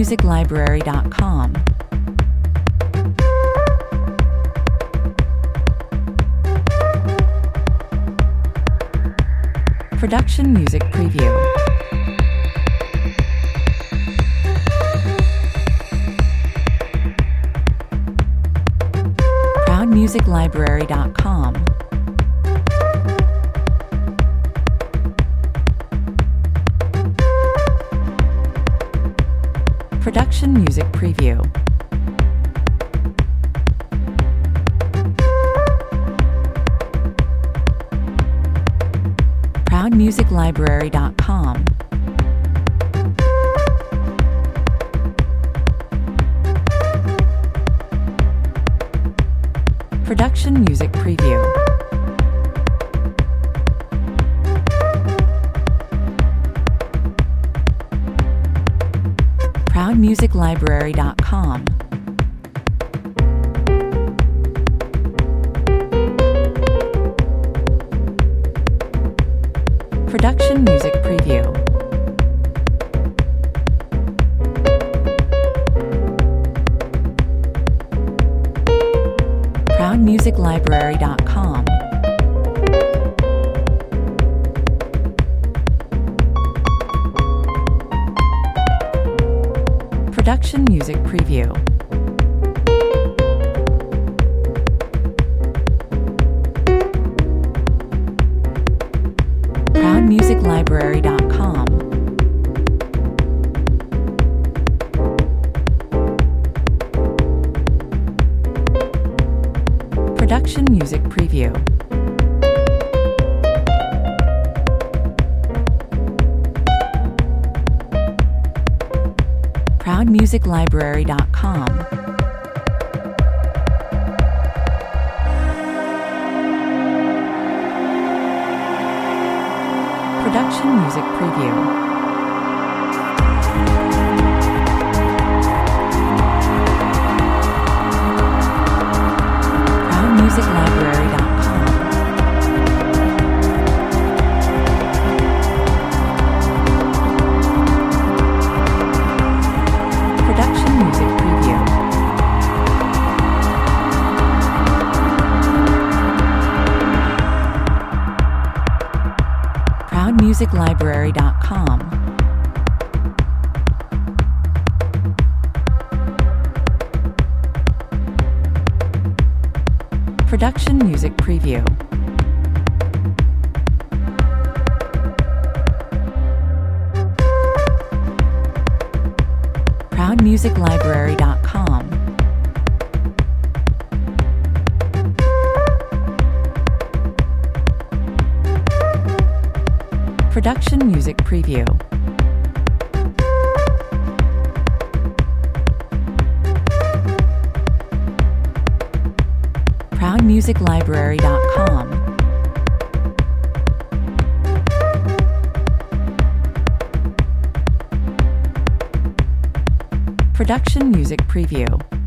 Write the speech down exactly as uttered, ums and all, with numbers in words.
music library dot com. Production Music Preview. proud music library dot com. Production Music Preview. proud music library dot com. Production Music Preview. proud music library dot com. Production Music Preview. proud music library dot com. Production Music Preview. proud music library dot com. Production Music Preview. proud music library dot com. Production Music Preview. proud music library dot com. Production Music Preview. proud music library dot com. Production Music Preview. proud music library dot com. Production Music Preview. proud music library dot com. Production Music Preview.